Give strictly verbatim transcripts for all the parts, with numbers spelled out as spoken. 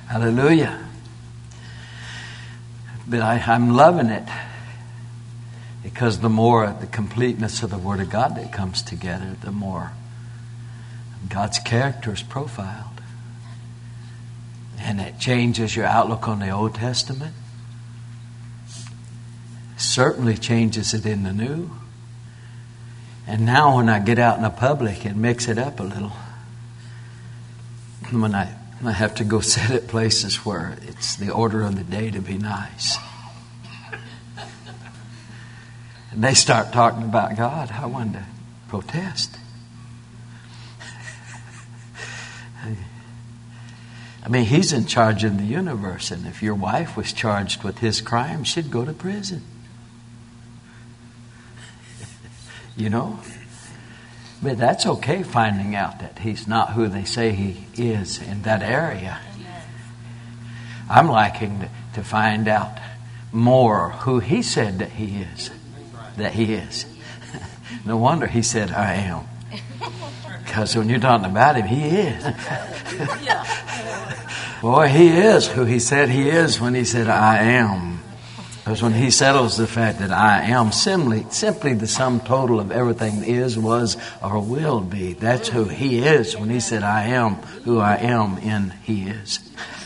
Hallelujah. But I, I'm loving it because the more the completeness of the Word of God that comes together, the more God's character is profiled. And it changes your outlook on the Old Testament. Certainly changes it in the New. And now when I get out in the public and mix it up a little, when I, I have to go sit at places where it's the order of the day to be nice. And they start talking about God, I want to protest. I mean, He's in charge of the universe, and if your wife was charged with His crime, she'd go to prison. You know? But that's okay, finding out that He's not who they say He is in that area. I'm liking to, to find out more who He said that He is. That He is. No wonder He said, I am. Because when you're talking about Him, He is. Boy, He is who He said He is when He said, I am. Because when He settles the fact that I am, simply, simply the sum total of everything is, was, or will be. That's who He is when He said, I am who I am in He is.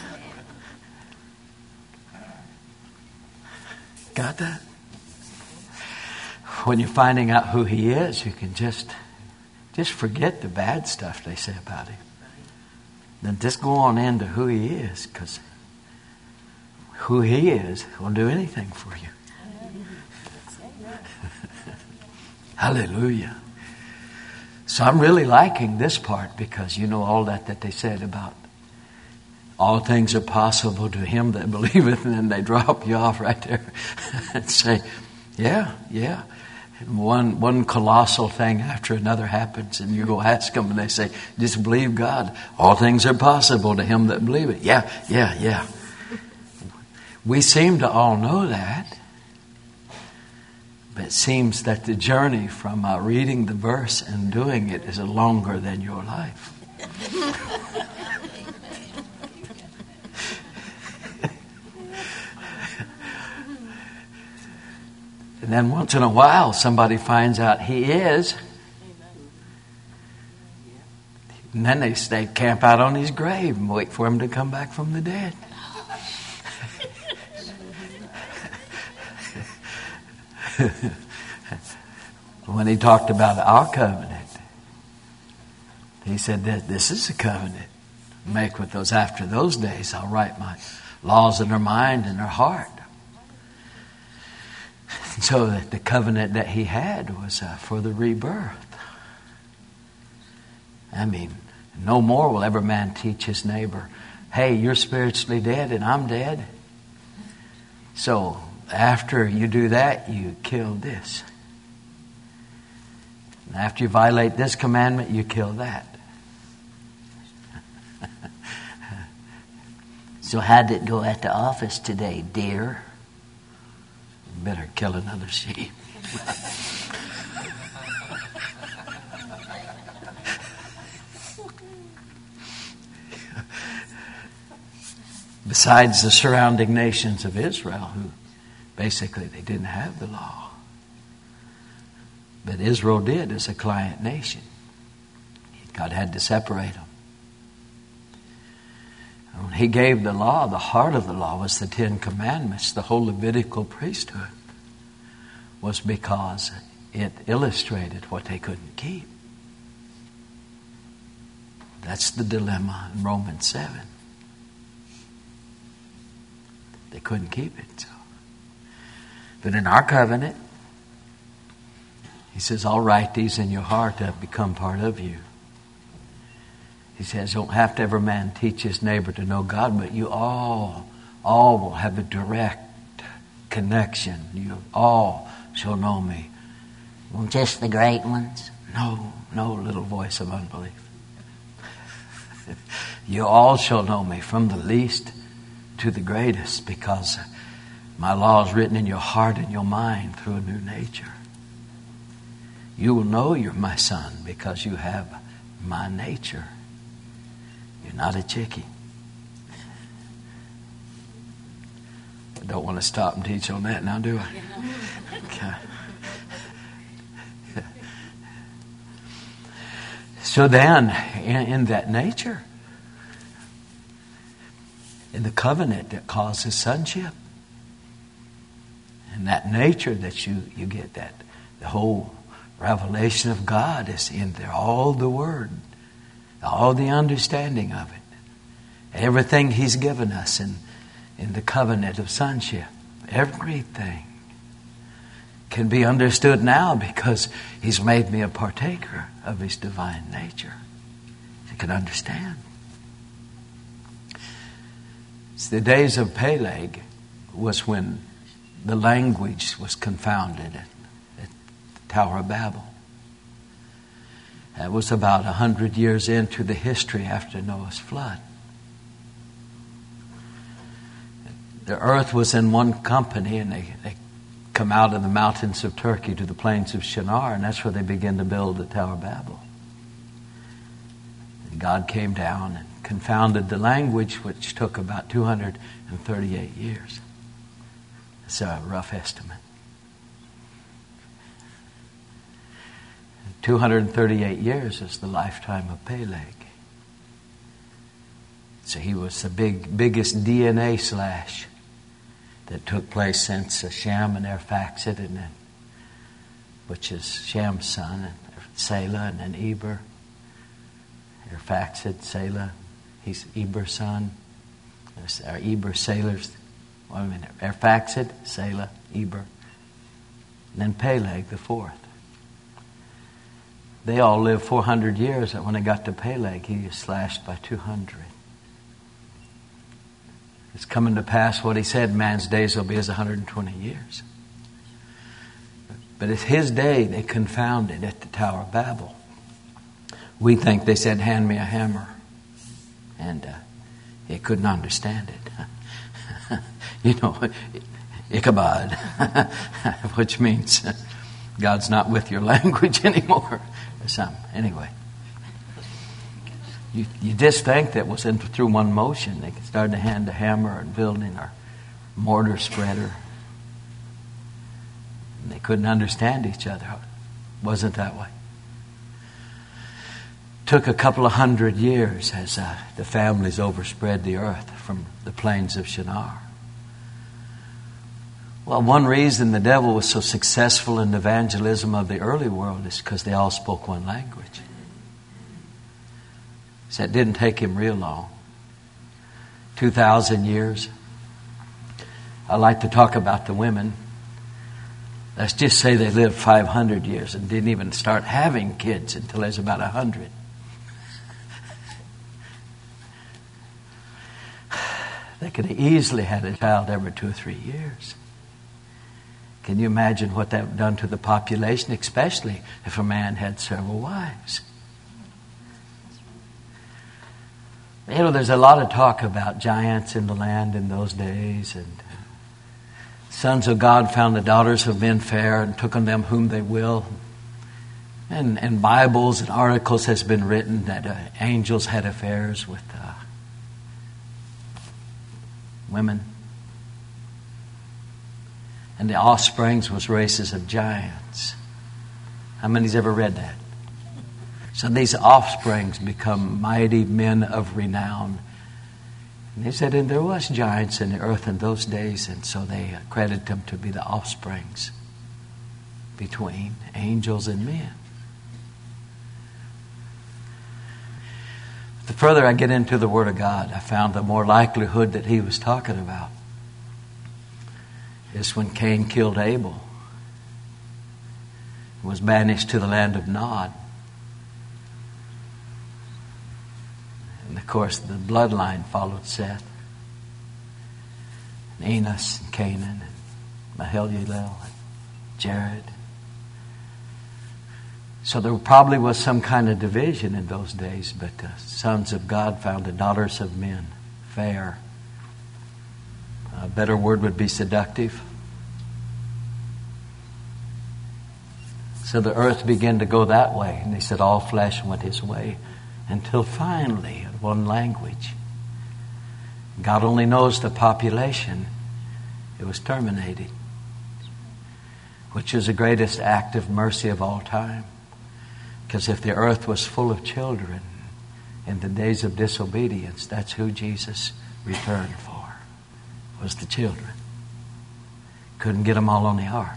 Got that? When you're finding out who He is, you can just, just forget the bad stuff they say about Him. Then just go on into who He is, because who He is will do anything for you. Hallelujah. So I'm really liking this part, because you know all that that they said about all things are possible to him that believeth, and then they drop you off right there and say, yeah, yeah. And one one colossal thing after another happens, and you go ask them, and they say, just believe God. All things are possible to him that believeth. Yeah, yeah, yeah. We seem to all know that. But it seems that the journey from uh, reading the verse and doing it is longer than your life. And then once in a while, somebody finds out He is. And then they stay camp out on His grave and wait for Him to come back from the dead. When He talked about our covenant, He said that this is a covenant. Make with those after those days. I'll write my laws in their mind and their heart. So that the covenant that He had was uh, for the rebirth. I mean, no more will ever man teach his neighbor, hey, you're spiritually dead and I'm dead. So after you do that, you kill this. And after you violate this commandment, you kill that. So how did it go at the office today, dear? Better kill another sheep. Besides the surrounding nations of Israel, who basically they didn't have the law. But Israel did as a client nation. God had to separate them. When He gave the law, the heart of the law was the Ten Commandments. The whole Levitical priesthood was because it illustrated what they couldn't keep. That's the dilemma in Romans seven. They couldn't keep it. So. But in our covenant, He says, I'll write these in your heart that become part of you. He says, don't have to every man teach his neighbor to know God, but you all, all will have a direct connection. You all shall know me. Well, just the great ones? No, no little voice of unbelief. You all shall know me, from the least to the greatest, because my law is written in your heart and your mind through a new nature. You will know you're my son because you have my nature. You're not a chickie. don't want to stop and teach on that now, do I? Okay. So then, in, in that nature, in the covenant that causes sonship, in that nature that you, you get that, the whole revelation of God is in there, all the Word, all the understanding of it, everything He's given us in, in the covenant of sonship, everything can be understood now because He's made me a partaker of His divine nature. You can understand. It's the days of Peleg was when the language was confounded at, at the Tower of Babel. That was about a hundred years into the history after Noah's flood. The earth was in one company, and they, they come out of the mountains of Turkey to the plains of Shinar, and that's where they began to build the Tower of Babel. And God came down and confounded the language, which took about two hundred thirty-eight years. It's a rough estimate. two hundred thirty-eight years is the lifetime of Peleg. So he was the big, biggest D N A slash that took place since uh, Shem and Arphaxad, and then, which is Shem's son, and Selah, and then Eber. Arphaxad, Selah, he's Eber's son. Or Eber, Selah's, well, I mean, Arphaxad, Selah, Eber. And then Peleg, the fourth. They all lived four hundred years, and when they got to Peleg, he was slashed by two hundred. It's coming to pass what he said, man's days will be as one hundred twenty years. But it's his day they confounded at the Tower of Babel. We think they said, hand me a hammer. And uh, he couldn't understand it. You know, Ichabod, which means God's not with your language anymore. Or something. Anyway. You, you just think that was in, through one motion. They started to hand a hammer and building or mortar spreader. And they couldn't understand each other. It wasn't that way. It took a couple of hundred years as uh, the families overspread the earth from the plains of Shinar. Well, one reason the devil was so successful in the evangelism of the early world is because they all spoke one language. So it didn't take him real long. Two thousand years. I like to talk about the women. Let's just say they lived five hundred years and didn't even start having kids until they was about one hundred. They could have easily had a child every two or three years. Can you imagine what that would have done to the population, especially if a man had several wives? You know, there's a lot of talk about giants in the land in those days, and sons of God found the daughters of men fair and took on them whom they will. And, and Bibles and articles has been written that uh, angels had affairs with uh, women. And the offsprings was races of giants. How many's ever read that? So these offsprings become mighty men of renown. And they said, and there was giants in the earth in those days, and so they accredit them to be the offsprings between angels and men. The further I get into the Word of God, I found the more likelihood that he was talking about is when Cain killed Abel, was banished to the land of Nod. And of course, the bloodline followed Seth, and Enos, and Canaan, and Mahalalel, and Jared. So there probably was some kind of division in those days, but the sons of God found the daughters of men fair. A better word would be seductive. So the earth began to go that way, and they said all flesh went his way, until finally, in one language, God only knows the population, It was terminated, which is the greatest act of mercy of all time. Because if the earth was full of children in the days of disobedience, that's who Jesus returned for, was the children. Couldn't get them all on the ark.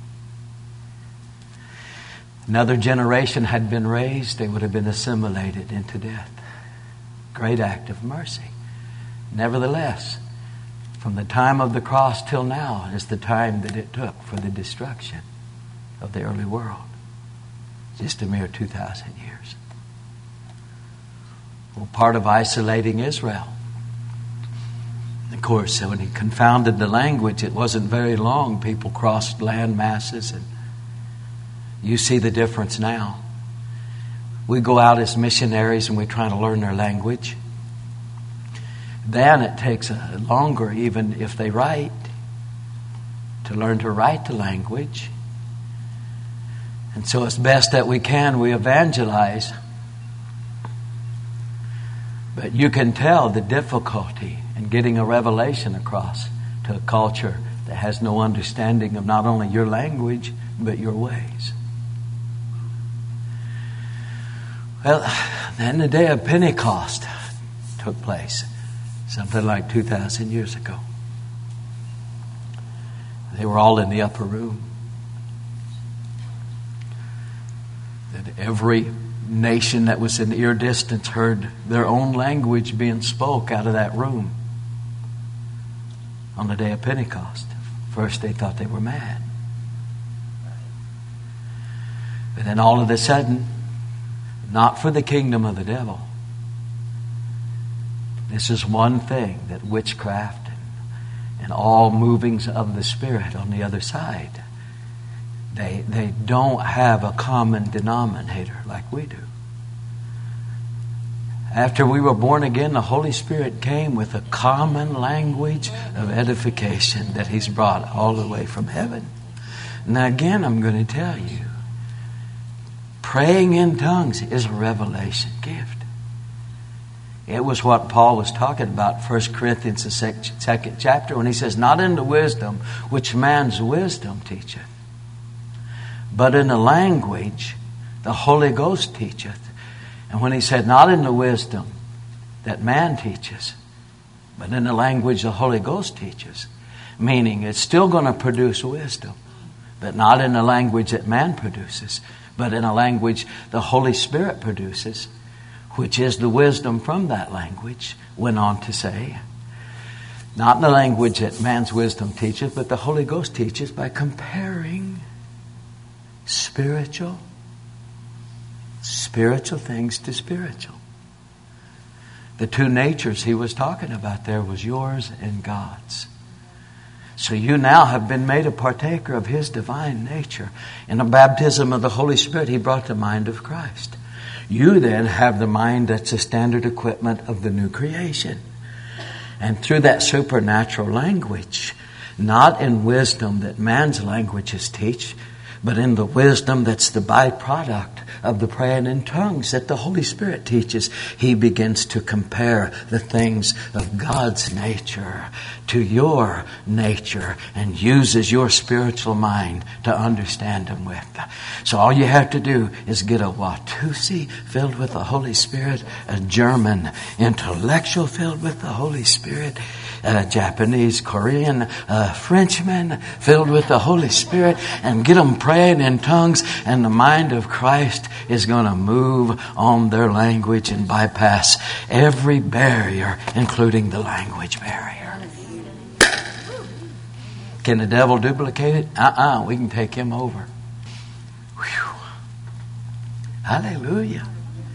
Another generation had been raised, they would have been assimilated into death. Great act of mercy. Nevertheless, from the time of the cross till now is the time that it took for the destruction of the early world. Just a mere two thousand years. Well, part of isolating Israel. Of course, when he confounded the language, it wasn't very long. People crossed land masses, and you see the difference now. We go out as missionaries and we try to learn their language. Then it takes a longer, even if they write, to learn to write the language. And so it's best that we can, we evangelize. But you can tell the difficulty in getting a revelation across to a culture that has no understanding of not only your language, but your ways. Well, then the day of Pentecost took place, something like two thousand years ago. They were all in the upper room. That every nation that was in ear distance heard their own language being spoke out of that room on the day of Pentecost. First they thought they were mad. But then all of a sudden, not for the kingdom of the devil. This is one thing that witchcraft and, and all movings of the Spirit on the other side, they, they don't have a common denominator like we do. After we were born again, the Holy Spirit came with a common language of edification that He's brought all the way from heaven. Now again, I'm going to tell you, praying in tongues is a revelation gift. It was what Paul was talking about, First Corinthians, the second chapter, when he says, not in the wisdom which man's wisdom teacheth, but in the language the Holy Ghost teacheth. And when he said, not in the wisdom that man teaches, but in the language the Holy Ghost teaches, meaning it's still going to produce wisdom, but not in the language that man produces, but in a language the Holy Spirit produces, which is the wisdom from that language, went on to say, not in the language that man's wisdom teaches, but the Holy Ghost teaches by comparing spiritual, spiritual things to spiritual. The two natures he was talking about there was yours and God's. So you now have been made a partaker of His divine nature. In the baptism of the Holy Spirit, He brought the mind of Christ. You then have the mind that's the standard equipment of the new creation. And through that supernatural language, not in wisdom that man's languages teach, but in the wisdom that's the byproduct of the praying in tongues that the Holy Spirit teaches, He begins to compare the things of God's nature to your nature and uses your spiritual mind to understand them with. So all you have to do is get a Watusi filled with the Holy Spirit, a German intellectual filled with the Holy Spirit, a Japanese, Korean, a Frenchman filled with the Holy Spirit, and get them praying in tongues, and the mind of Christ is going to move on their language and bypass every barrier, including the language barrier. Can the devil duplicate it? Uh-uh. We can take him over. Whew. Hallelujah.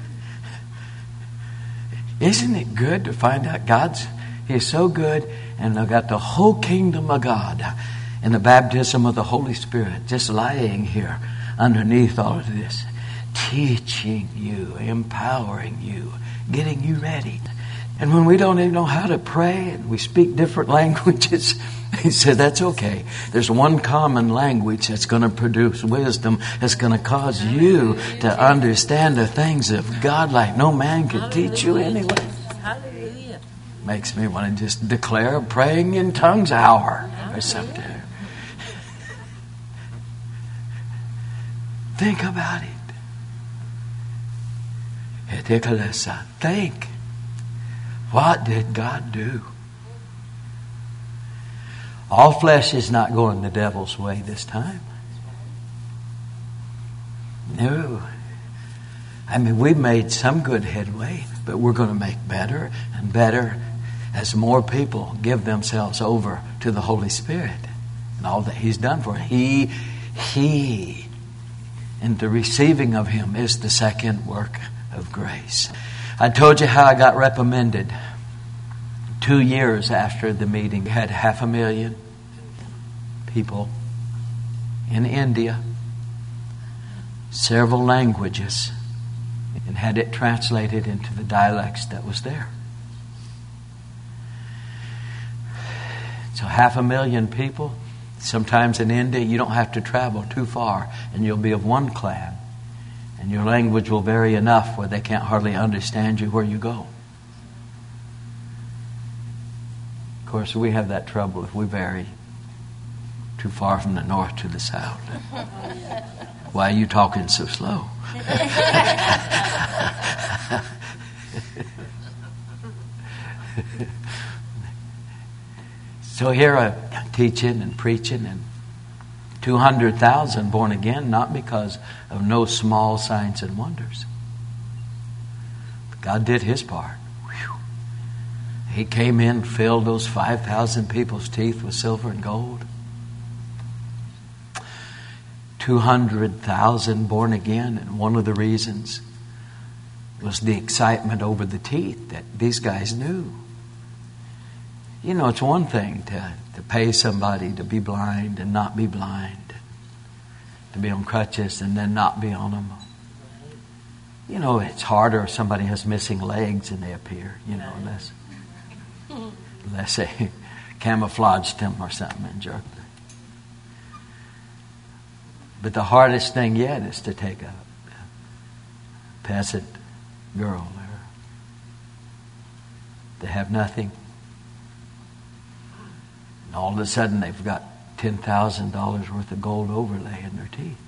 Isn't it good to find out God's, He's so good, and they've got the whole kingdom of God in the baptism of the Holy Spirit just lying here underneath all of this, teaching you, empowering you, getting you ready. And when we don't even know how to pray and we speak different languages, He said, that's okay. There's one common language that's going to produce wisdom, that's going to cause you to understand the things of God like no man could teach you anyway. Hallelujah. Makes me want to just declare a praying in tongues hour or something. Think about it. Think. What did God do? All flesh is not going the devil's way this time. No. I mean, we've made some good headway, but we're going to make better and better as more people give themselves over to the Holy Spirit and all that He's done for us. He, He, and the receiving of Him is the second work of grace. I told you how I got reprimanded. Two years after the meeting, had half a million people in India, several languages, and had it translated into the dialects that was there. So half a million people. Sometimes in India you don't have to travel too far and you'll be of one clan. And your language will vary enough where they can't hardly understand you where you go. Of course, we have that trouble if we vary too far from the north to the south. Why are you talking so slow? So here I'm teaching and preaching, and two hundred thousand born again, not because of no small signs and wonders. But God did His part. Whew. He came in, filled those five thousand people's teeth with silver and gold. two hundred thousand born again, and one of the reasons was the excitement over the teeth that these guys knew. You know, it's one thing to, to pay somebody to be blind and not be blind, to be on crutches and then not be on them. You know, it's harder if somebody has missing legs and they appear, you know, unless, unless they camouflaged them or something and jerked them. But the hardest thing yet is to take a peasant girl there. They have nothing. And all of a sudden they've got ten thousand dollars worth of gold overlay in their teeth.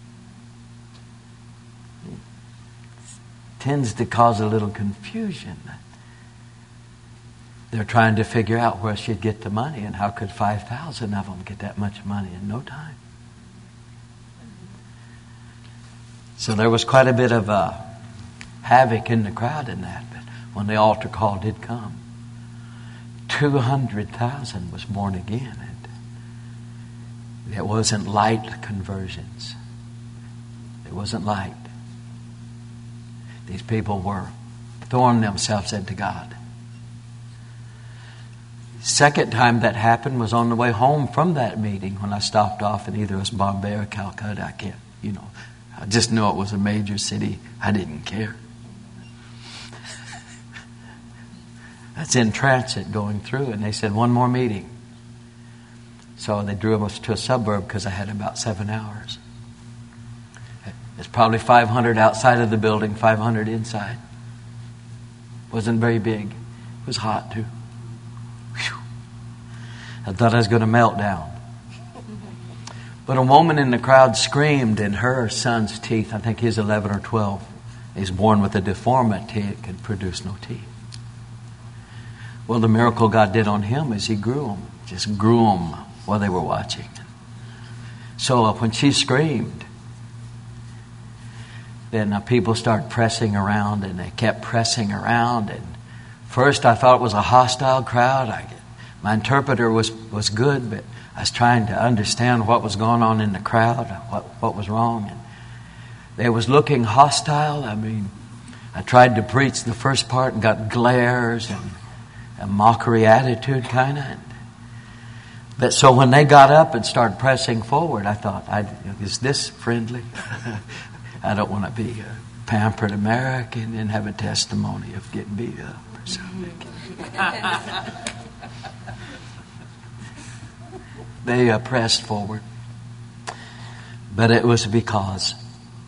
It tends to cause a little confusion. They're trying to figure out where she'd get the money, and how could five thousand of them get that much money in no time? So there was quite a bit of uh, havoc in the crowd in that. But when the altar call did come, two hundred thousand was born again. And it wasn't light conversions. It wasn't light. These people were throwing themselves into God. Second time that happened was on the way home from that meeting, when I stopped off in either it was Bombay or Calcutta. I can't, you know. I just knew it was a major city. I didn't care. That's in transit going through. And they said, one more meeting. So they drove us to a suburb because I had about seven hours. It's probably five hundred outside of the building, five hundred inside. Wasn't very big. It was hot too. Whew. I thought I was going to melt down. But a woman in the crowd screamed, and her son's teeth, I think he's eleven or twelve, he's born with a deformity, it could produce no teeth. Well, the miracle God did on him is He grew them, just grew them while they were watching. So uh, when she screamed, then uh, people started pressing around, and they kept pressing around. And first I thought it was a hostile crowd. I, my interpreter was, was good, but I was trying to understand what was going on in the crowd, what what was wrong. And they was looking hostile. I mean, I tried to preach the first part and got glares and a mockery attitude kind of. But so when they got up and started pressing forward, I thought, I, is this friendly? I don't want to be a pampered American and have a testimony of getting beat up or something. They uh, pressed forward. But it was because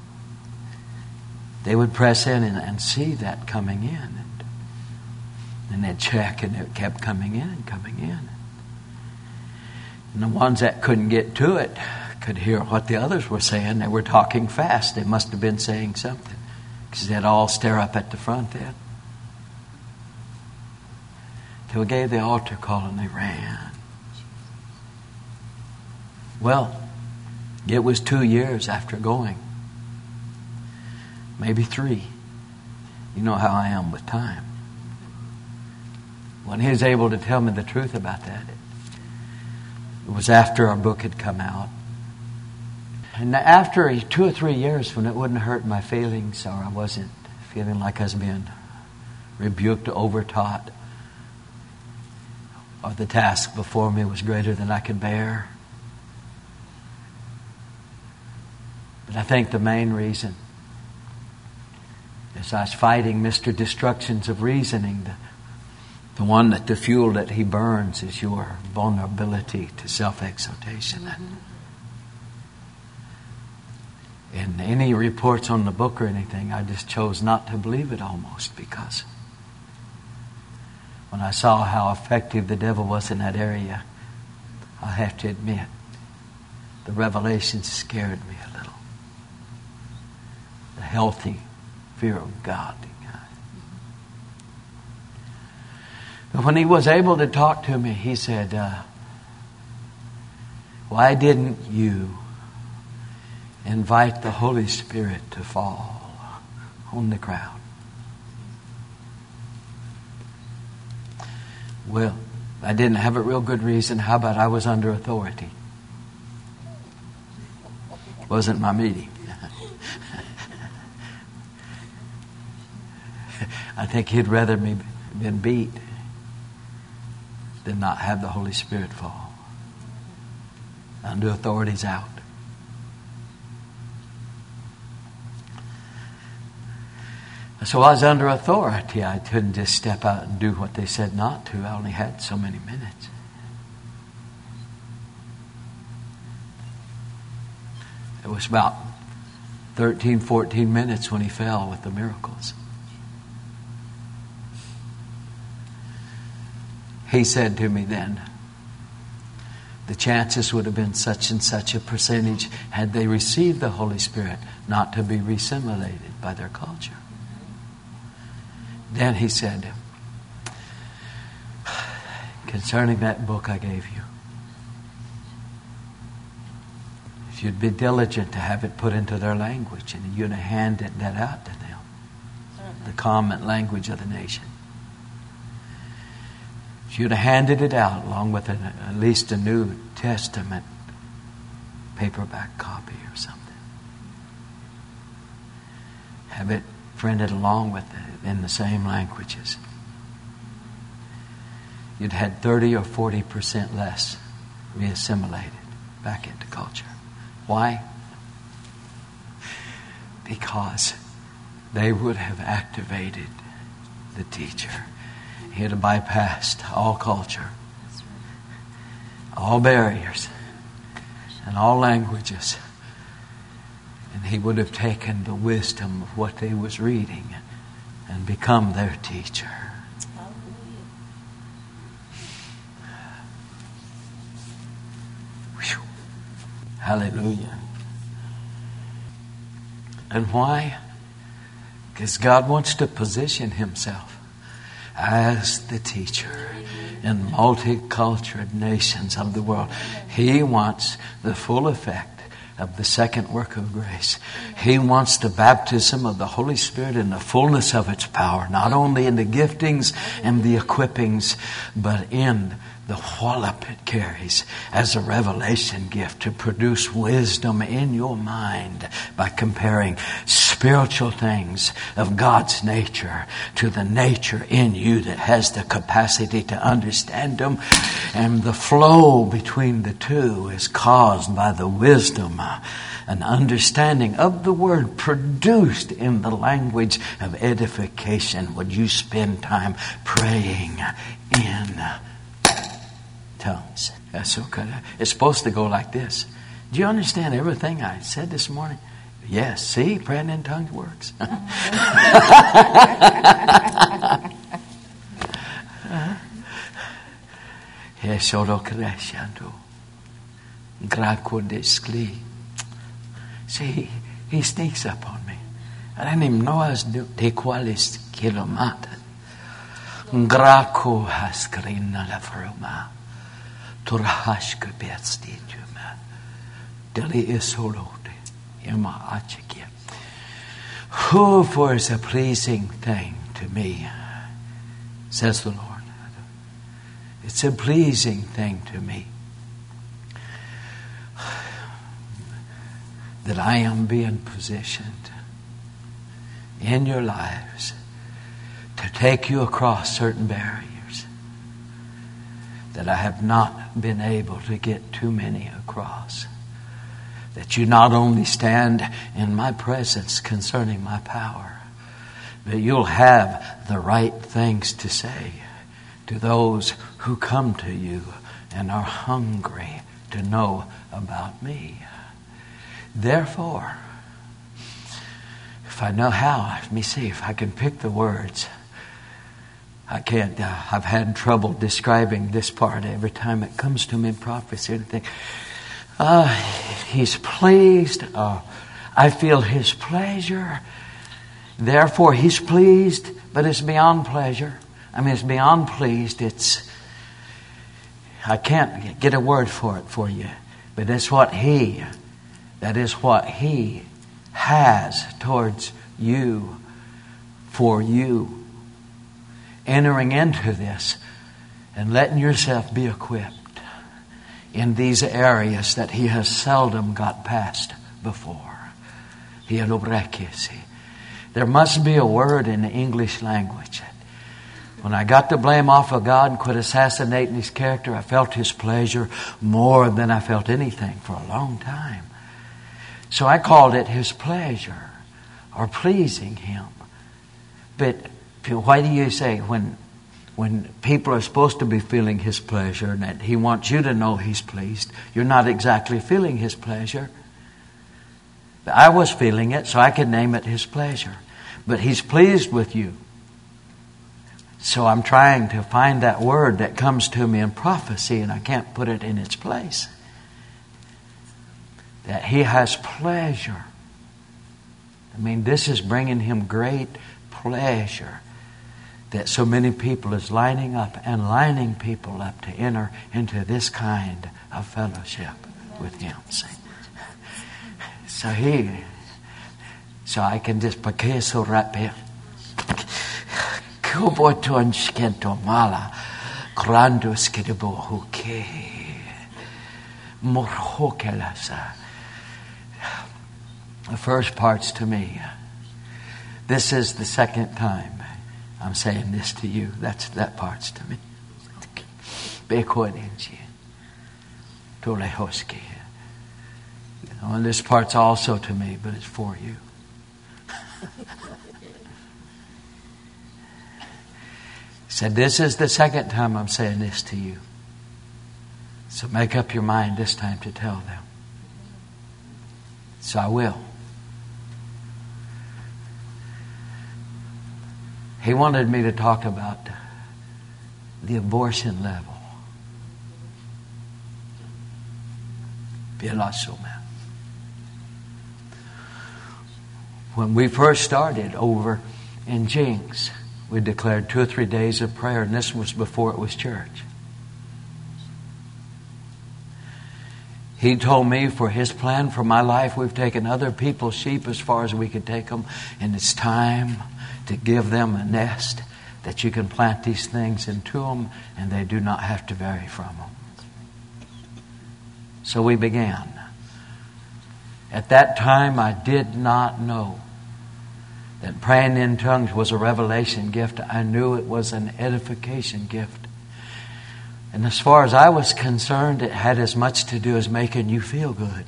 they would press in and, and see that coming in. And And they'd check, and it kept coming in and coming in. And the ones that couldn't get to it could hear what the others were saying. They were talking fast. They must have been saying something, because they'd all stare up at the front end. Till we gave the altar call and they ran. Well, it was two years after going. Maybe three. You know how I am with time. When he was able to tell me the truth about that, it was after our book had come out. And after two or three years, when it wouldn't hurt my feelings, or I wasn't feeling like I was being rebuked or overtaught, or the task before me was greater than I could bear. But I think the main reason is I was fighting Mister Destructions of reasoning. The, the one that the fuel that he burns is your vulnerability to self-exaltation. Mm-hmm. And any reports on the book or anything, I just chose not to believe it almost, because when I saw how effective the devil was in that area, I have to admit, the revelation scared me a little. The healthy fear of God. But when he was able to talk to me, he said, uh, why didn't you invite the Holy Spirit to fall on the crowd? Well, I didn't have a real good reason. How about I was under authority? It wasn't my meeting. I think he'd rather me been beat than not have the Holy Spirit fall. Under authority's out. So I was under authority. I couldn't just step out and do what they said not to. I only had so many minutes. It was about thirteen, fourteen minutes when he fell with the miracles. He said to me then, the chances would have been such and such a percentage had they received the Holy Spirit not to be re-assimilated by their culture. Then he said, concerning that book I gave you, if you'd be diligent to have it put into their language and you'd have handed that out to them, the common language of the nation, if you'd have handed it out along with an, at least a New Testament paperback copy or something, have it printed along with it in the same languages, you'd had thirty or forty percent less re-assimilated back into culture. Why? Because they would have activated the teacher. He had bypassed all culture, all barriers, and all languages. And he would have taken the wisdom of what they was reading and become their teacher. Whew. Hallelujah. And why? Because God wants to position himself as the teacher in multicultural nations of the world. He wants the full effect of the second work of grace. He wants the baptism of the Holy Spirit in the fullness of its power, not only in the giftings and the equippings, but in the wallop it carries as a revelation gift to produce wisdom in your mind by comparing spiritual things of God's nature to the nature in you that has the capacity to understand them. And the flow between the two is caused by the wisdom and understanding of the word produced in the language of edification. Would you spend time praying in tongues? That's okay. It's supposed to go like this. Do you understand everything I said this morning? Yes. See, praying in tongues works. He solo crescendo. Gracodescli. See, he sneaks up on me. I didn't even know I was doing de qualis kilomata. Graco haskrina la froma. Turhashka beatstituma. Deli isolote. Yama achikia. Who for is a pleasing thing to me, says the Lord. It's a pleasing thing to me that I am being positioned in your lives to take you across certain barriers that I have not been able to get too many across. That you not only stand in my presence concerning my power, but you'll have the right things to say to those who come to you and are hungry to know about me. Therefore, if I know how, let me see if I can pick the words. I can't, uh, I've had trouble describing this part every time it comes to me in prophecy. And think, uh, he's pleased. Uh, I feel his pleasure. Therefore, he's pleased, but it's beyond pleasure. I mean, it's beyond pleased. It's, I can't get a word for it for you, but it's what he, that is what he has towards you, for you. Entering into this and letting yourself be equipped in these areas that he has seldom got past before. There must be a word in the English language. When I got the blame off of God and quit assassinating his character, I felt his pleasure more than I felt anything for a long time. So I called it his pleasure or pleasing him. But why do you say when when people are supposed to be feeling his pleasure and that he wants you to know he's pleased, you're not exactly feeling his pleasure? I was feeling it, so I could name it his pleasure. But he's pleased with you. So I'm trying to find that word that comes to me in prophecy, and I can't put it in its place. That he has pleasure. I mean, this is bringing him great pleasure. That so many people is lining up and lining people up to enter into this kind of fellowship with him. See? So he, so I can just pakeso rape. Kuboton skento mala, grando skidabo huke, morhokelasa. The first part's to me. This is the second time I'm saying this to you. That's that part's to me. Bekoninji, tolehoski. And this part's also to me, but it's for you. Said, this is the second time I'm saying this to you. So make up your mind this time to tell them. So I will. He wanted me to talk about the abortion level. When we first started over in Jinx, we declared two or three days of prayer, and this was before it was church. He told me for his plan for my life, we've taken other people's sheep as far as we could take them, and it's time to give them a nest that you can plant these things into them, and they do not have to vary from them. So we began. At that time, I did not know that praying in tongues was a revelation gift. I knew it was an edification gift. And as far as I was concerned, it had as much to do as making you feel good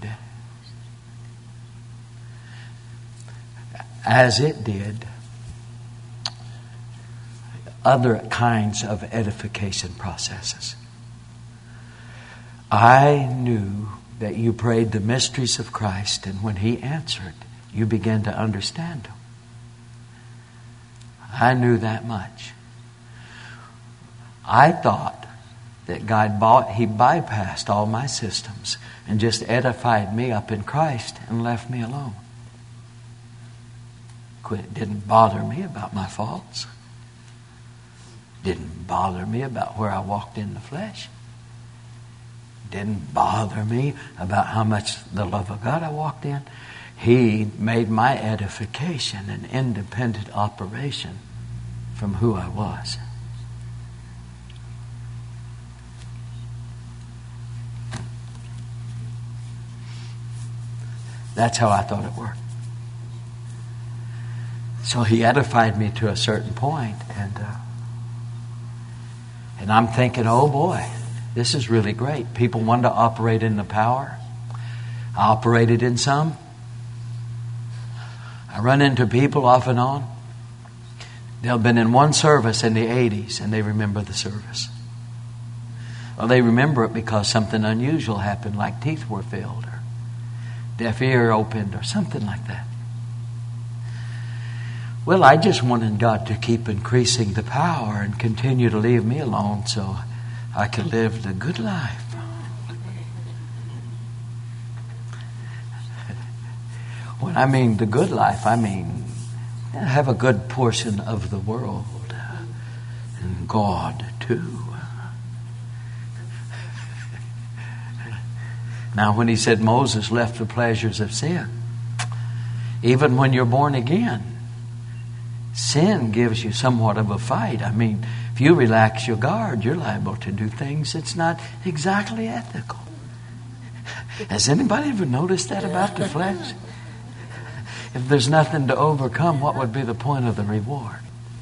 as it did other kinds of edification processes. I knew that you prayed the mysteries of Christ, and when He answered, you began to understand them. I knew that much. I thought that God bought, He bypassed all my systems and just edified me up in Christ and left me alone. Quit. Didn't bother me about my faults. Didn't bother me about where I walked in the flesh. Didn't bother me about how much the love of God I walked in. He made my edification an independent operation from who I was. That's how I thought it worked. So He edified me to a certain point, and uh, and I'm thinking, oh boy, this is really great. People want to operate in the power. I operated in some. I run into people off and on. They've been in one service in the eighties and they remember the service. Well, they remember it because something unusual happened, like teeth were filled or deaf ear opened or something like that. Well, I just wanted God to keep increasing the power and continue to leave me alone so I could live the good life. When I mean the good life, I mean have a good portion of the world and God too. Now, when He said Moses left the pleasures of sin, even when you're born again, sin gives you somewhat of a fight. I mean, if you relax your guard, you're liable to do things that's not exactly ethical. Has anybody ever noticed that about the flesh? If there's nothing to overcome, what would be the point of the reward?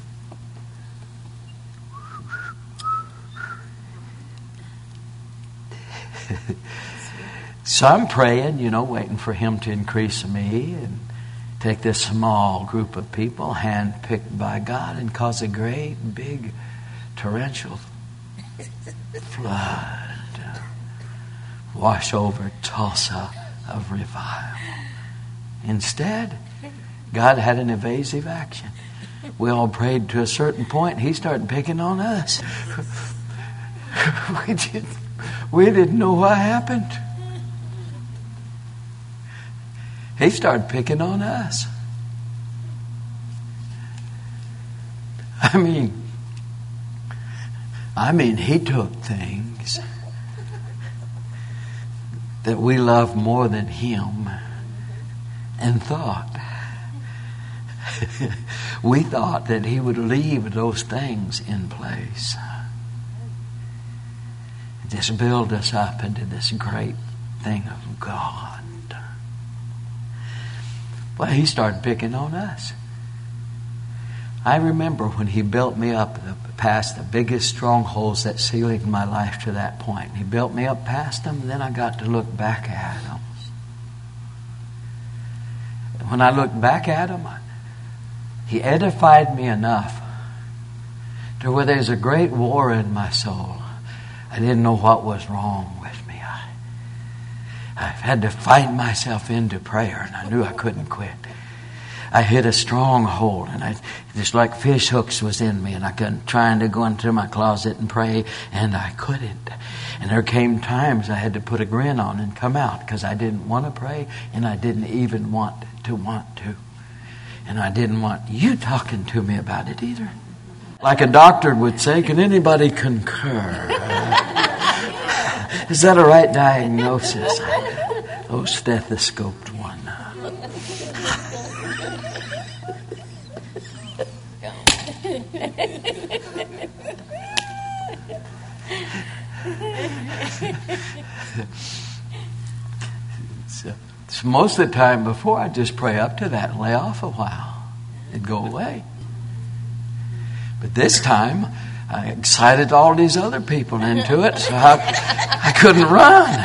So I'm praying, you know, waiting for Him to increase me and take this small group of people, handpicked by God, and cause a great, big, torrential flood wash over Tulsa of revival. Instead, God had an evasive action. We all prayed to a certain point. He started picking on us. we, didn't, we didn't know what happened. He started picking on us. I mean, I mean, He took things that we love more than Him and thought. We thought that He would leave those things in place. Just build us up into this great thing of God. Well, He started picking on us. I remember when He built me up past the biggest strongholds that sealed my life to that point. He built me up past them, and then I got to look back at them. When I looked back at Him, He edified me enough to where there's a great war in my soul. I didn't know what was wrong with me. I, I had to fight myself into prayer, and I knew I couldn't quit. I hit a stronghold, and I just like fish hooks was in me, and I couldn't trying to go into my closet and pray, and I couldn't. And there came times I had to put a grin on and come out because I didn't want to pray, and I didn't even want to want to. And I didn't want you talking to me about it either. Like a doctor would say, can anybody concur? Is that a right diagnosis? Oh, stethoscoped one. so, so most of the time before, I'd just pray up to that and lay off a while. It'd go away. But this time, I excited all these other people into it, so I, I couldn't run.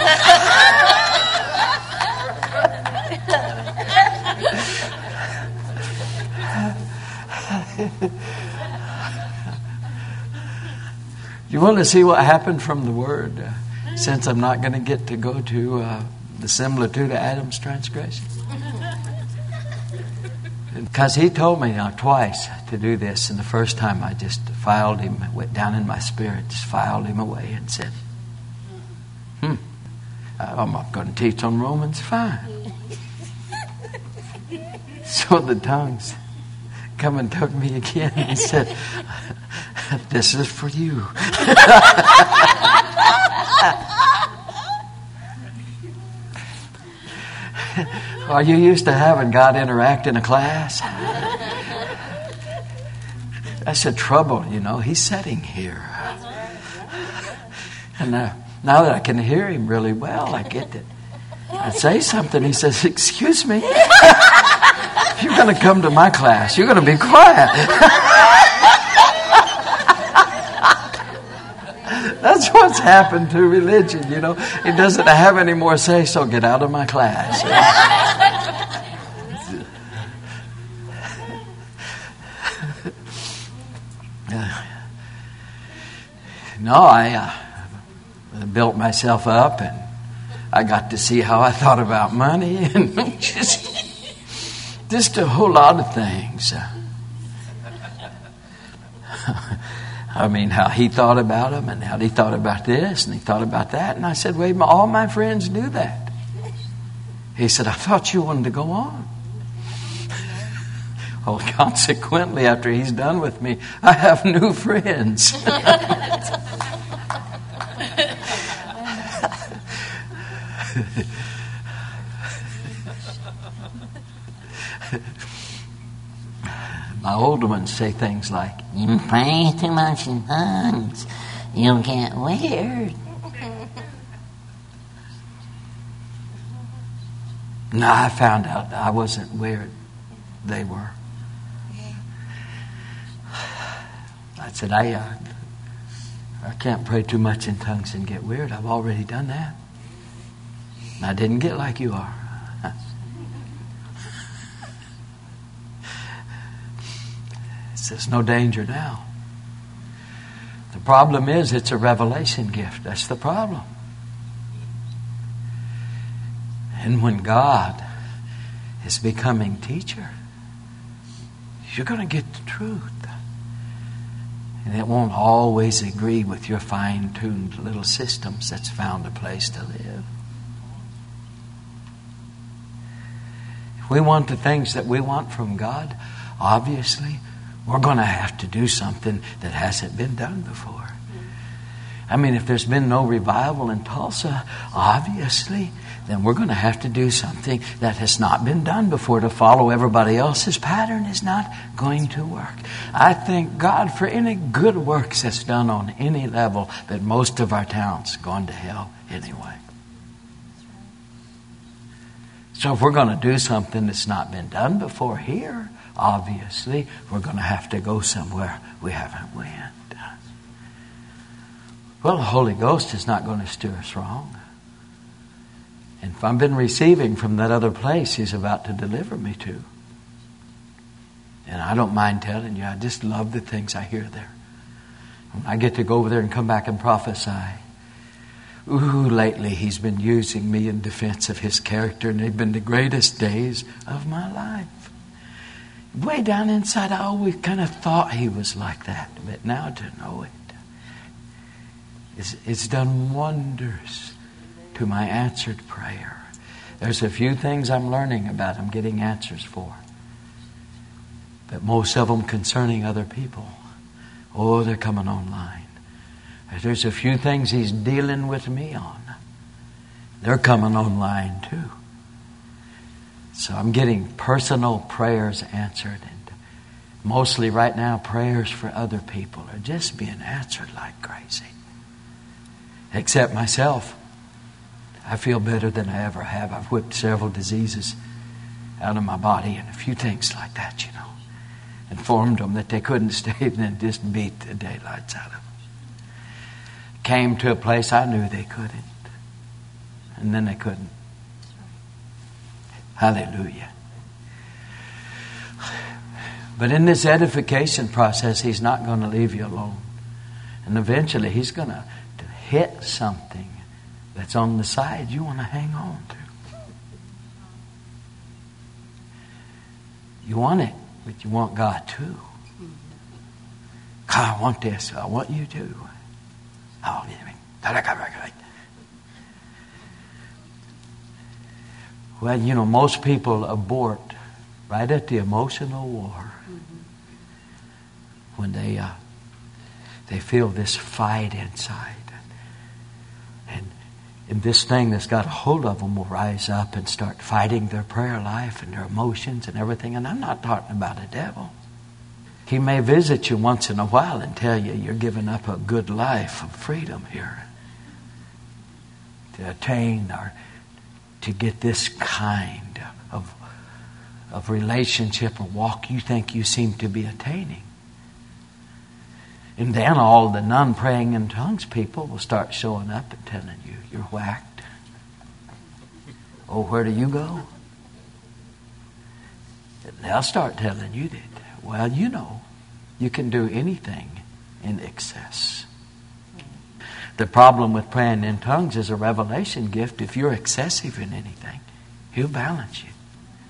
You want to see what happened from the Word? Uh, since I'm not going to get to go to uh, the similitude of Adam's transgression. Because he told me now twice to do this, and the first time I just filed him, went down in my spirit, just filed him away and said, hmm, I'm not going to teach on Romans five. So the tongues come and took me again and said, this is for you. Are you used to having God interact in a class? That's the trouble, you know. He's sitting here. And uh, now that I can hear him really well, I get it. I say something, he says, excuse me. If you're going to come to my class, you're going to be quiet. That's what's happened to religion, you know. It doesn't have any more say, so get out of my class. No, I uh, built myself up, and I got to see how I thought about money, and just, just a whole lot of things. I mean, how he thought about them, and how he thought about this, and he thought about that. And I said, wait, all my friends do that. He said, I thought you wanted to go on. Well, consequently, after he's done with me, I have new friends. My older ones say things like, you pray too much in tongues, you'll get weird. No, I found out I wasn't weird. They were. I said, I, uh, I can't pray too much in tongues and get weird. I've already done that. And I didn't get like you are. There's no danger now. The problem is it's a revelation gift. That's the problem. And when God is becoming teacher, you're going to get the truth. And it won't always agree with your fine-tuned little systems that's found a place to live. If we want the things that we want from God, obviously, we're going to have to do something that hasn't been done before. I mean, if there's been no revival in Tulsa, obviously, then we're going to have to do something that has not been done before. To follow everybody else's pattern is not going to work. I thank God for any good works that's done on any level, but most of our towns gone to hell anyway. So if we're going to do something that's not been done before here, obviously, we're going to have to go somewhere we haven't went. Well, the Holy Ghost is not going to steer us wrong. And if I've been receiving from that other place He's about to deliver me to, and I don't mind telling you, I just love the things I hear there. When I get to go over there and come back and prophesy, ooh, lately He's been using me in defense of His character, and they've been the greatest days of my life. Way down inside, I always kind of thought He was like that. But now to know it, it's, it's done wonders to my answered prayer. There's a few things I'm learning about, I'm getting answers for. But most of them concerning other people. Oh, they're coming online. There's a few things He's dealing with me on. They're coming online too. So I'm getting personal prayers answered, and mostly right now prayers for other people are just being answered like crazy. Except myself. I feel better than I ever have. I've whipped several diseases out of my body and a few things like that, you know. Informed them that they couldn't stay and then just beat the daylights out of them. Came to a place I knew they couldn't. And then they couldn't. Hallelujah. But in this edification process, He's not going to leave you alone. And eventually He's going to hit something that's on the side you want to hang on to. You want it, but you want God too. God, I want this. I want you too. Oh, well, you know, most people abort right at the emotional war when they uh, they feel this fight inside. And, and this thing that's got a hold of them will rise up and start fighting their prayer life and their emotions and everything. And I'm not talking about a devil. He may visit you once in a while and tell you you're giving up a good life of freedom here to attain or to get this kind of, of relationship or walk you think you seem to be attaining. And then all the non-praying in tongues people will start showing up and telling you you're whacked. Oh, where do you go? And they'll start telling you that, well, you know, you can do anything in excess. The problem with praying in tongues is a revelation gift. If you're excessive in anything, He'll balance you.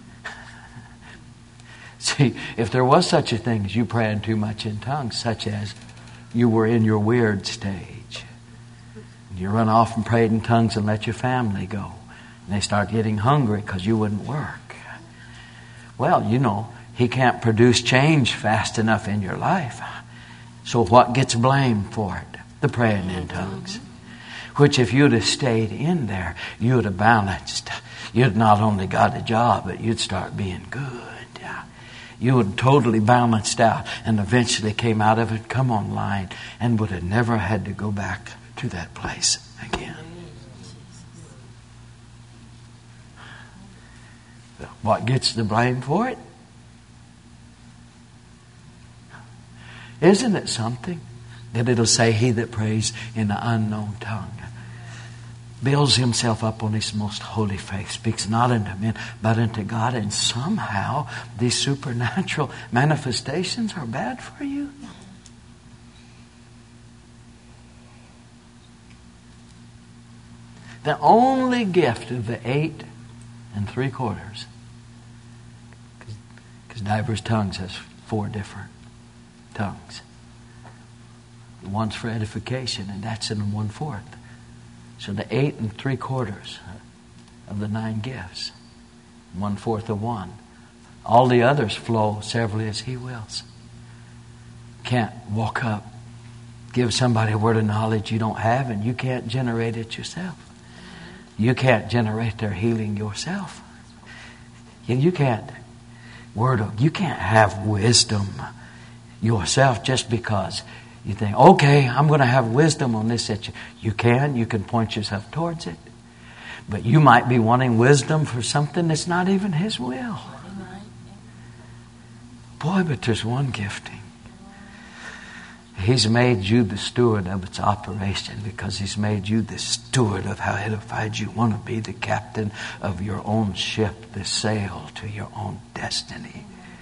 See, if there was such a thing as you praying too much in tongues, such as you were in your weird stage, you run off and prayed in tongues and let your family go, and they start getting hungry because you wouldn't work. Well, you know, He can't produce change fast enough in your life. So what gets blamed for it? The praying in tongues. Which if you'd have stayed in there, you'd have balanced. You'd not only got a job, but you'd start being good. You would have totally balanced out and eventually came out of it, come online, and would have never had to go back to that place again. What gets the blame for it? Isn't it something that it'll say, he that prays in an unknown tongue builds himself up on his most holy faith, speaks not unto men, but unto God, and somehow these supernatural manifestations are bad for you? The only gift of the eight and three quarters, because diverse tongues has four different tongues. One's for edification, and that's in one fourth. So the eight and three quarters of the nine gifts, one fourth of one. All the others flow severally as He wills. Can't walk up, give somebody a word of knowledge you don't have, and you can't generate it yourself. You can't generate their healing yourself. You can't word of, you can't have wisdom yourself just because you think, okay, I'm going to have wisdom on this issue. You can. You can point yourself towards it. But you might be wanting wisdom for something that's not even His will. Boy, but there's one gifting. He's made you the steward of its operation because He's made you the steward of how edified you want to be, the captain of your own ship, the sail to your own destiny.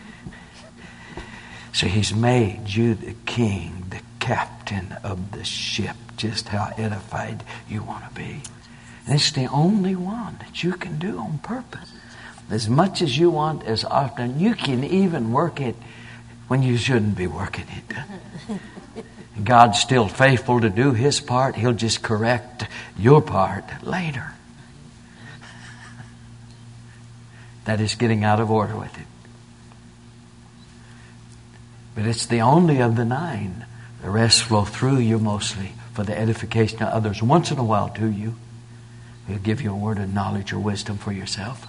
So He's made you the king, the captain of the ship, just how edified you want to be. And it's the only one that you can do on purpose. As much as you want, as often. You can even work it when you shouldn't be working it. God's still faithful to do His part. He'll just correct your part later. That is getting out of order with it. But it's the only of the nine. The rest flow through you mostly for the edification of others. Once in a while to you. He'll give you a word of knowledge or wisdom for yourself.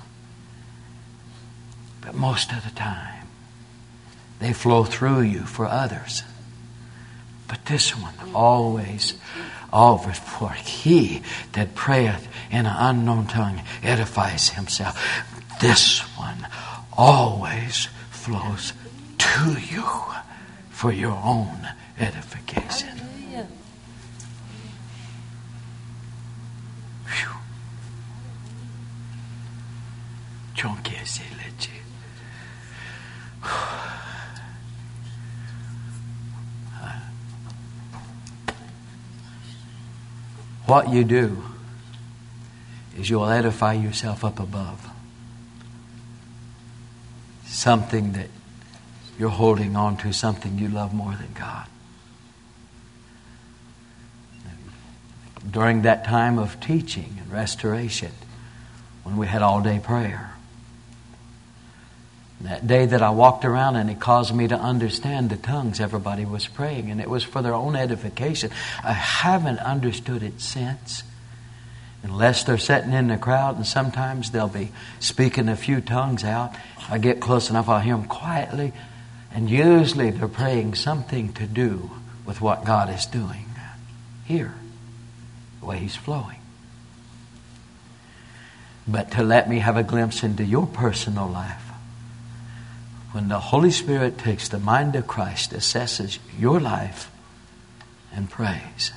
But most of the time, they flow through you for others. But this one always, always, for he that prayeth in an unknown tongue edifies himself. This one always flows to you for your own edification. Phew. What you do is you'll edify yourself up above. something that you're holding on to, something you love more than God. During that time of teaching and restoration, when we had all-day prayer, that day that I walked around and it caused me to understand the tongues everybody was praying, and it was for their own edification. I haven't understood it since, unless they're sitting in the crowd and sometimes they'll be speaking a few tongues out. I get close enough, I'll hear them quietly, and usually they're praying something to do with what God is doing here, the way He's flowing. But to let me have a glimpse into your personal life, when the Holy Spirit takes the mind of Christ, assesses your life, and prays.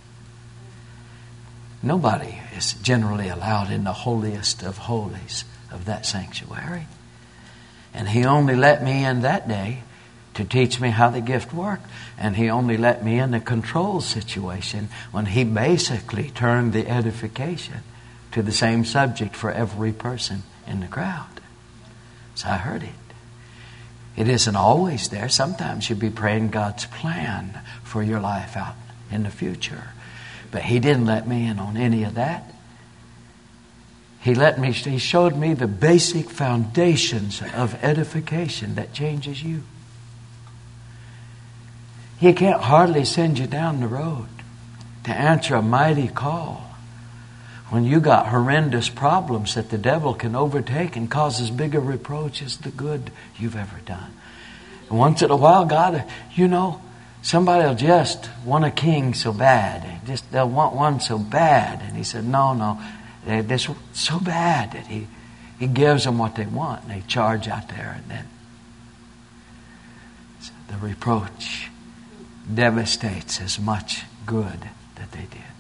Nobody is generally allowed in the holiest of holies of that sanctuary. And He only let me in that day to teach me how the gift worked. And He only let me in the control situation when He basically turned the edification to the same subject for every person in the crowd. So I heard it. It isn't always there. Sometimes you'll be praying God's plan for your life out in the future. But He didn't let me in on any of that. He let me, He showed me the basic foundations of edification that changes you. He can't hardly send you down the road to answer a mighty call when you got horrendous problems that the devil can overtake and cause as big a reproach as the good you've ever done. And once in a while, God, you know, somebody will just want a king so bad. Just they'll want one so bad. And He said, no, no, they're just so bad that He, he gives them what they want. And they charge out there, and then the reproach devastates as much good that they did.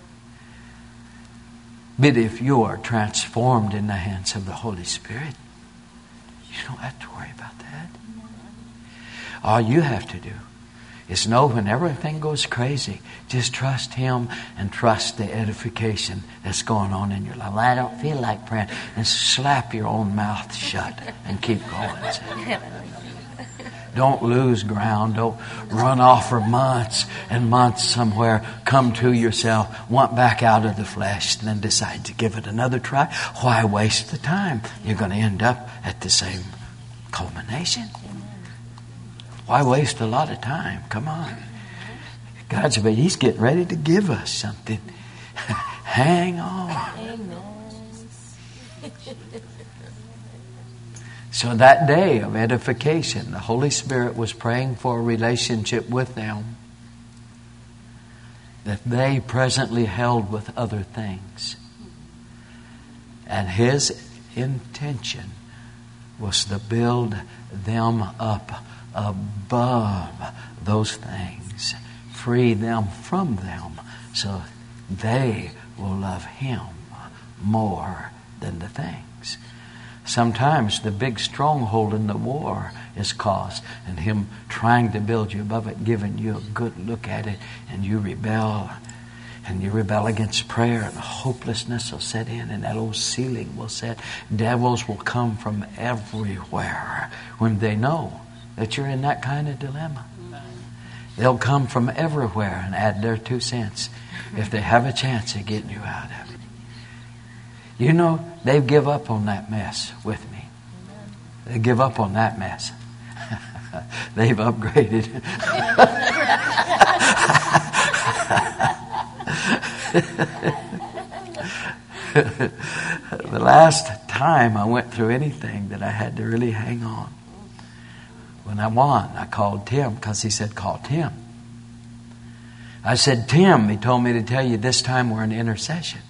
But if you are transformed in the hands of the Holy Spirit, you don't have to worry about that. All you have to do is know when everything goes crazy, just trust Him and trust the edification that's going on in your life. Well, I don't feel like praying. And slap your own mouth shut and keep going. Don't lose ground. Don't run off for months and months somewhere. Come to yourself, want back out of the flesh, and then decide to give it another try. Why waste the time? You're going to end up at the same culmination. Why waste a lot of time? Come on. God's He's getting ready to give us something. Hang on. Amen. So that day of edification, the Holy Spirit was praying for a relationship with them that they presently held with other things. And His intention was to build them up above those things, free them from them, so they will love Him more than the things. Sometimes the big stronghold in the war is caused, and Him trying to build you above it, giving you a good look at it, and you rebel. And you rebel against prayer, and hopelessness will set in, and that old ceiling will set. Devils will come from everywhere when they know that you're in that kind of dilemma. They'll come from everywhere and add their two cents if they have a chance of getting you out of it. You know, they give up on that mess with me. They give up on that mess. They've upgraded. The last time I went through anything that I had to really hang on, when I won, I called Tim because he said, call Tim. I said, Tim, he told me to tell you this time we're in intercession.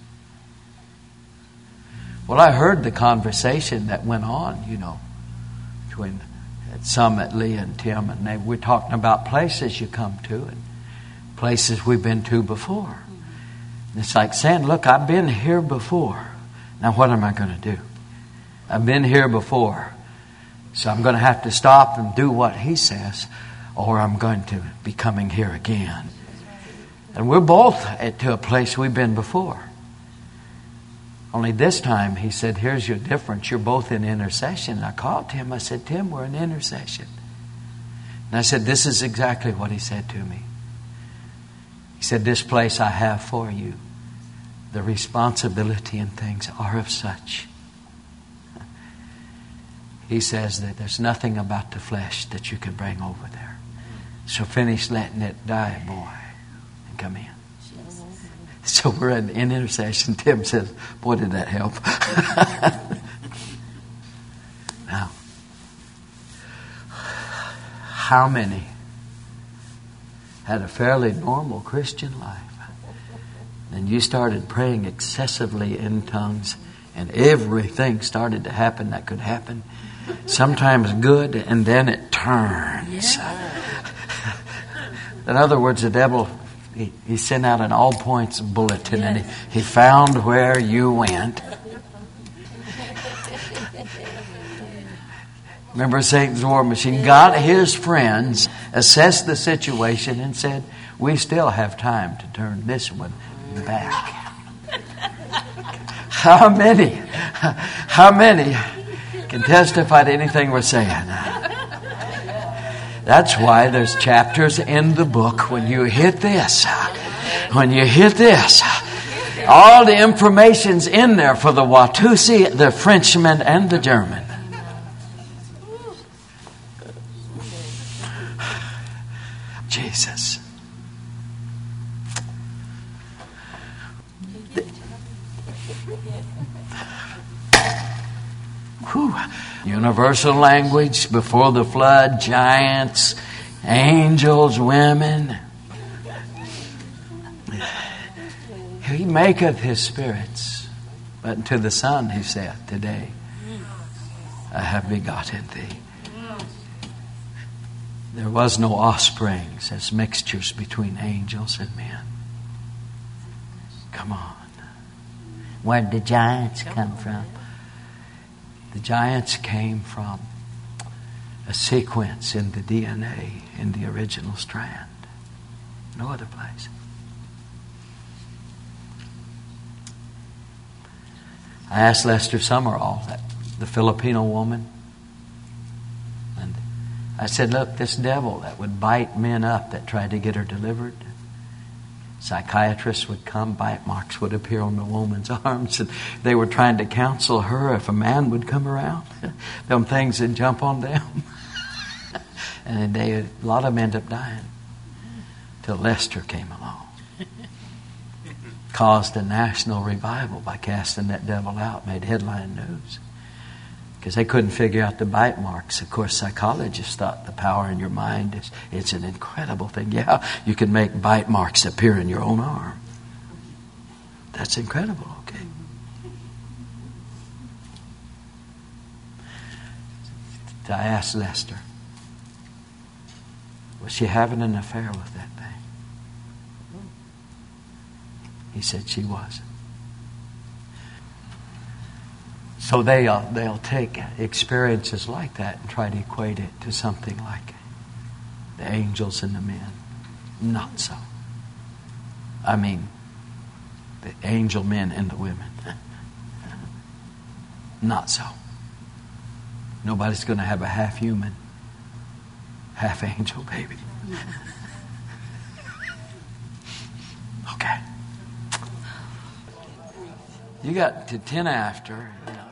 Well, I heard the conversation that went on, you know, between at Summit, Lee and Tim, and they were talking about places you come to and places we've been to before. And it's like saying, look, I've been here before. Now what am I going to do? I've been here before. So I'm going to have to stop and do what He says, or I'm going to be coming here again. And we're both at, to a place we've been before. Only this time he said, here's your difference. You're both in intercession. And I called Tim. I said, Tim, we're in intercession. And I said, this is exactly what he said to me. He said, this place I have for you. The responsibility and things are of such. He says that there's nothing about the flesh that you can bring over there. So finish letting it die, boy, and come in. So we're in, in intercession. Tim says, boy, did that help. Now, how many had a fairly normal Christian life? And you started praying excessively in tongues, and everything started to happen that could happen. Sometimes good, and then it turns. In other words, the devil, he, he sent out an all points bulletin, and he, he found where you went. Remember Satan's war machine got his friends, assessed the situation, and said, we still have time to turn this one back. How many, how many can testify to anything we're saying? That's why there's chapters in the book when you hit this, when you hit this, all the information's in there for the Watusi, the Frenchman, and the German. Jesus. Whew. Universal language before the flood, giants, angels, women. He maketh his spirits, but unto the Son he saith, today I have begotten thee. There was no offsprings as mixtures between angels and men. Come on. Where did the giants come from? The giants came from a sequence in the D N A in the original strand. No other place. I asked Lester Summerall, that, the Filipino woman, and I said, look, this devil that would bite men up that tried to get her delivered, psychiatrists would come, bite marks would appear on the woman's arms, and they were trying to counsel her if a man would come around. Them things would jump on them. And they, a lot of them end up dying. Till Lester came along. Caused a national revival by casting that devil out, made headline news. Because they couldn't figure out the bite marks. Of course, psychologists thought the power in your mind is it's an incredible thing. Yeah, you can make bite marks appear in your own arm. That's incredible, okay? I asked Lester, was she having an affair with that thing? He said she wasn't. So they, uh, they'll take experiences like that and try to equate it to something like the angels and the men. Not so. I mean, the angel men and the women. Not so. Nobody's going to have a half human, half angel baby. Okay. You got to ten after. You know.